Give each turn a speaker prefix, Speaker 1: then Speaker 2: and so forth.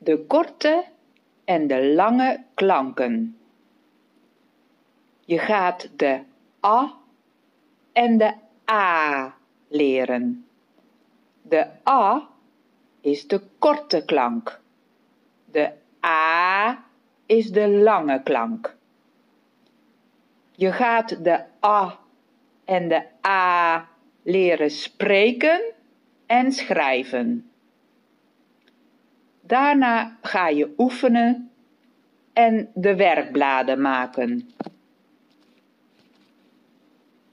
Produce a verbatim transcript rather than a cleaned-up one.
Speaker 1: de korte en de lange klanken. Je gaat de a en de a leren. De a is de korte klank. De a is de lange klank. Je gaat de a en de a leren spreken en schrijven. Daarna ga je oefenen en de werkbladen maken.